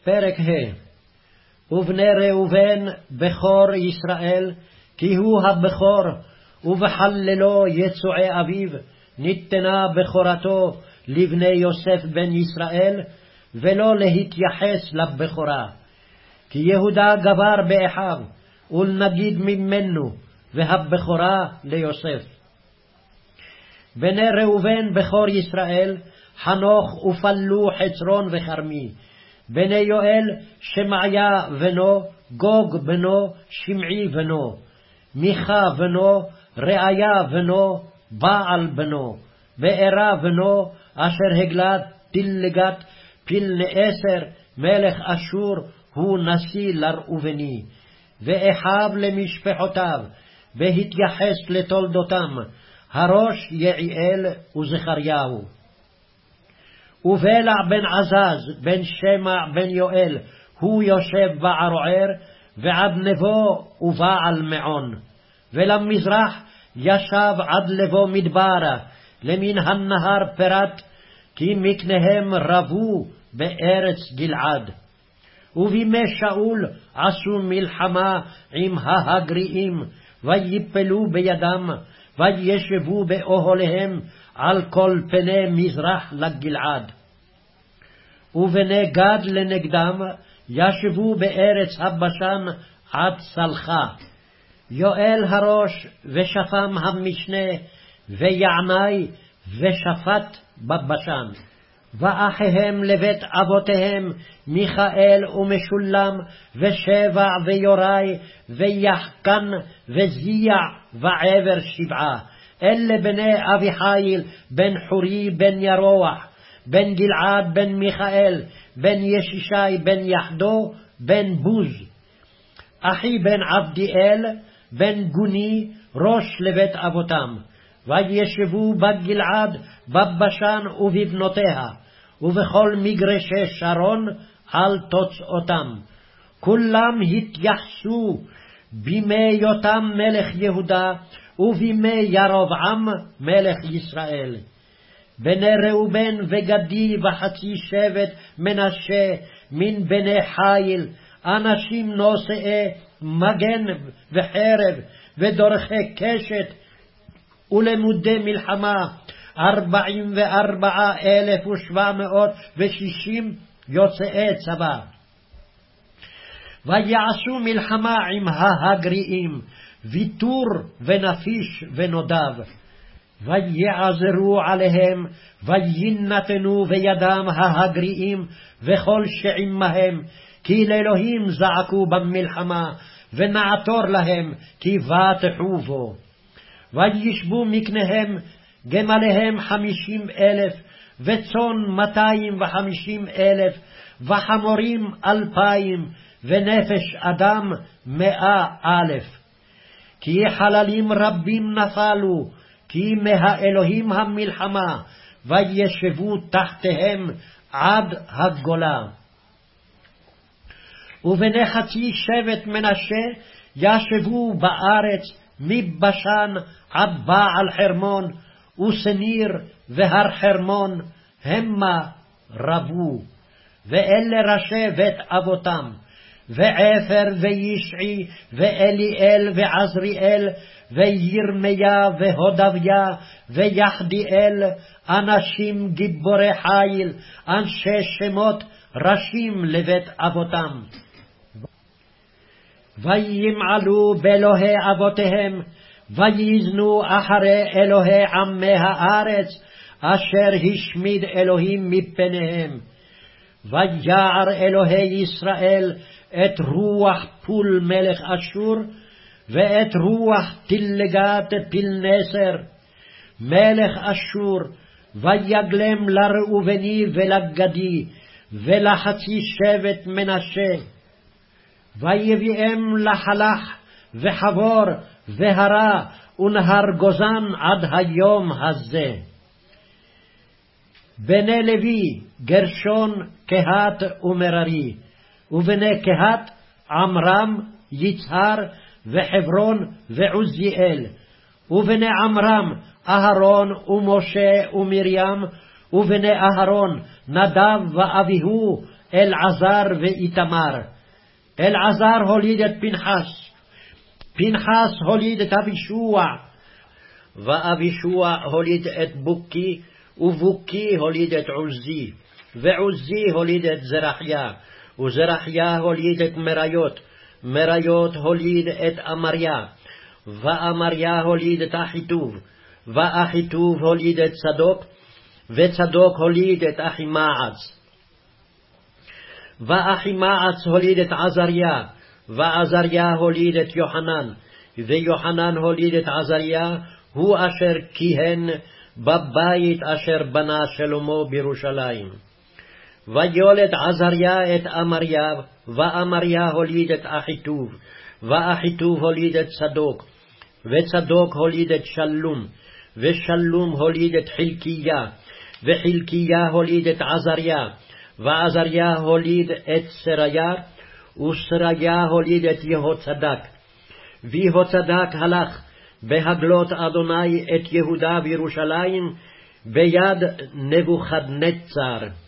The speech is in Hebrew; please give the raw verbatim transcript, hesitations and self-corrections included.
פרק ה' ובני ראובן בכור ישראל, כי הוא הבכור, ובחללו יצועי אביו, ניתנה בכורתו לבני יוסף בן ישראל, ולא להתייחס לבכורה. כי יהודה גבר באחיו, ולנגיד ממנו, והבכורה ליוסף. בני ראובן בכור ישראל, חנוך ופלו חצרון וחרמי. בני יואל שמעיה בנו, גוג בנו, שמעי בנו, מיכה בנו, ראיה בנו, בעל בנו, בארה בנו, אשר הגלת תלגת פילנאסר מלך אשור, הוא נשיא לראובני. ואחיו למשפחותיו, בהתייחס לתולדותם, הראש יעיאל וזכריהו. ובלע בן עזז בן שמע בן יואל, הוא יושב בערוער, ועד נבו ובעל מעון. ולמזרח ישב עד לבו מדברה, למין הנהר פרת, כי מקניהם רבו בארץ גלעד. ובימי שאול עשו מלחמה עם ההגריעים, ויפלו בידם, וישבו באוהליהם על כל פני מזרח לגלעד. ובני גד לנגדם ישבו בארץ הבשן עד סלחה. יואל הראש ושפם המשנה, ויעני ושפט בבשן. ואחיהם לבית אבותיהם מיכאל ומשולם ושבע ויוראי ויחקן וזיע ועבר שבעה. אלה בני אביחיל בן חורי בן ירוח בן גלעד בן מיכאל בן ישישי בן יחדו בן בוז. אחי בן עבדיאל בן גוני ראש לבית אבותם. וישבו בגלעד בבשן ובבנותיה, ובכל מגרשי שרון על תוצאותם. כולם התייחסו בימי יותם מלך יהודה, ובימי ירבעם מלך ישראל. בני ראובן וגדי וחצי שבט מנשה מן בני חיל, אנשים נושאי מגן וחרב ודורכי קשת, ולמודי מלחמה ארבעים וארבעה אלף ושבע מאות ושישים יוצאי צבא. ויעשו מלחמה עם ההגריעים, ויתור ונפיש ונודב. ויעזרו עליהם, וינתנו בידם ההגריעים וכל שעמהם, כי לאלוהים זעקו במלחמה, ונעתור להם כי בטחו בו. וישבו מקניהם גמליהם חמישים אלף, וצאן מאתיים וחמישים אלף, וחמורים אלפיים, ונפש אדם מאה אלף. כי חללים רבים נפלו, כי מהאלוהים המלחמה, וישבו תחתיהם עד הגולה. ובני חצי שבט מנשה ישבו בארץ, מבשן עד בעל חרמון, ושניר והר חרמון, המה רבו. ואלה ראשי בית אבותם, ועפר וישעי ואליאל ועזריאל וירמיה והודביה ויחדיאל, אנשים גיבורי חיל, אנשי שמות ראשים לבית אבותם. וימעלו באלוהי אבותיהם, ויזנו אחרי אלוהי עמי הארץ, אשר השמיד אלוהים מפניהם. ויער אלוהי ישראל את רוח פול מלך אשור, ואת רוח תלגת פילנסר מלך אשור, ויגלם לראובני ולגדי ולחצי שבט מנשה. ויביאם לחלך וחבור והרה ונהר גוזן עד היום הזה. בני לוי גרשון קהת ומררי, ובני קהת עמרם יצהר וחברון ועוזיאל, ובני עמרם אהרון ומשה ומרים, ובני אהרון נדב ואביהו אלעזר ואיתמר. אלעזר הוליד את פנחס, פנחס הוליד את אבישוע, ואבישוע הוליד את בוקי, ובוקי הוליד את עוזי, ועוזי הוליד את זרחיה, וזרחיה הוליד את מריות, מריות הוליד את אמריה, ואמריה הוליד את אחיטוב, ואחיטוב הוליד את צדוק, וצדוק הוליד את אחימעץ. ואחימעץ הוליד את עזריה, ועזריה הוליד את יוחנן, ויוחנן הוליד את עזריה, הוא אשר כיהן בבית אשר בנה שלמה בירושלים. ויולד עזריה את אמריה, ואמריה הוליד את אחיטוב, ואחיטוב הוליד את צדוק, וצדוק הוליד את שלום, ושלום הוליד את חלקיה, וחלקיה הוליד את עזריה, ועזריה הוליד את סריה, וסריה הוליד את יהוצדק. ויהוצדק הלך בהגלות אדוני את יהודה וירושלים ביד נבוכדנצר.